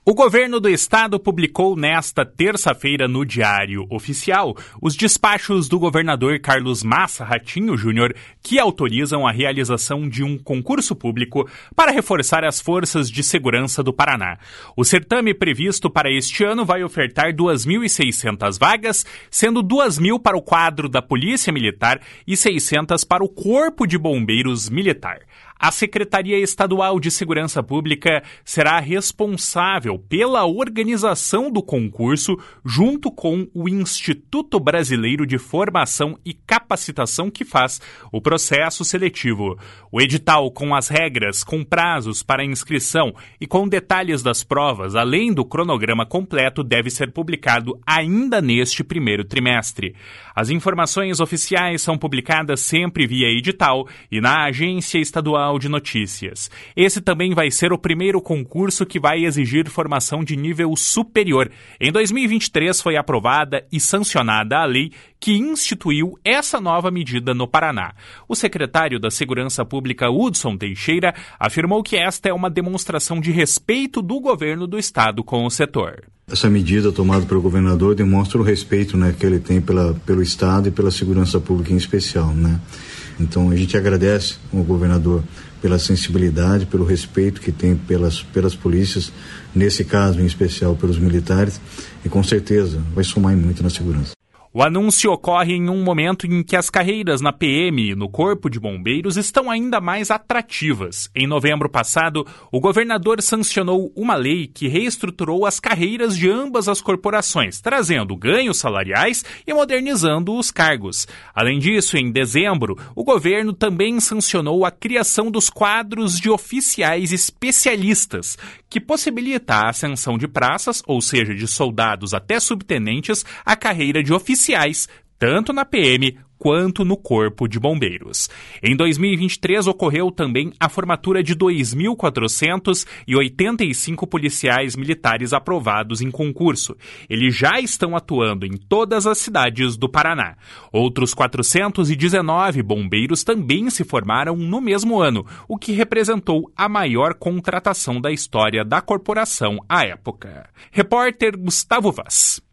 O governo do estado publicou nesta terça-feira no Diário Oficial os despachos do governador Carlos Massa Ratinho Júnior que autorizam a realização de um concurso público para reforçar as forças de segurança do Paraná. O certame previsto para este ano vai ofertar 2.600 vagas, sendo 2.000 para o quadro da Polícia Militar e 600 para o Corpo de Bombeiros Militar. A Secretaria Estadual de Segurança Pública será responsável pela organização do concurso junto com o Instituto Brasileiro de Formação e Capacitação que faz o processo seletivo. O edital com as regras, com prazos para inscrição e com detalhes das provas, além do cronograma completo, deve ser publicado ainda neste primeiro trimestre. As informações oficiais são publicadas sempre via edital e na Agência Estadual de Notícias. Esse também vai ser o primeiro concurso que vai exigir formação de nível superior. Em 2023 foi aprovada e sancionada a lei que instituiu essa nova medida no Paraná. O secretário da Segurança Pública, Hudson Teixeira, afirmou que esta é uma demonstração de respeito do governo do estado com o setor. Essa medida tomada pelo governador demonstra o respeito, que ele tem pelo estado e pela segurança pública em especial, Então a gente agradece ao governador pela sensibilidade, pelo respeito que tem pelas polícias, nesse caso em especial pelos militares, e com certeza vai somar muito na segurança. O anúncio ocorre em um momento em que as carreiras na PM e no Corpo de Bombeiros estão ainda mais atrativas. Em novembro passado, o governador sancionou uma lei que reestruturou as carreiras de ambas as corporações, trazendo ganhos salariais e modernizando os cargos. Além disso, em dezembro, o governo também sancionou a criação dos quadros de oficiais especialistas, que possibilita a ascensão de praças, ou seja, de soldados até subtenentes, à carreira de oficiais, tanto na PM quanto no Corpo de Bombeiros. Em 2023 ocorreu também a formatura de 2.485 policiais militares aprovados em concurso. Eles já estão atuando em todas as cidades do Paraná. Outros 419 bombeiros também se formaram no mesmo ano, o que representou a maior contratação da história da corporação à época. Repórter Gustavo Vaz.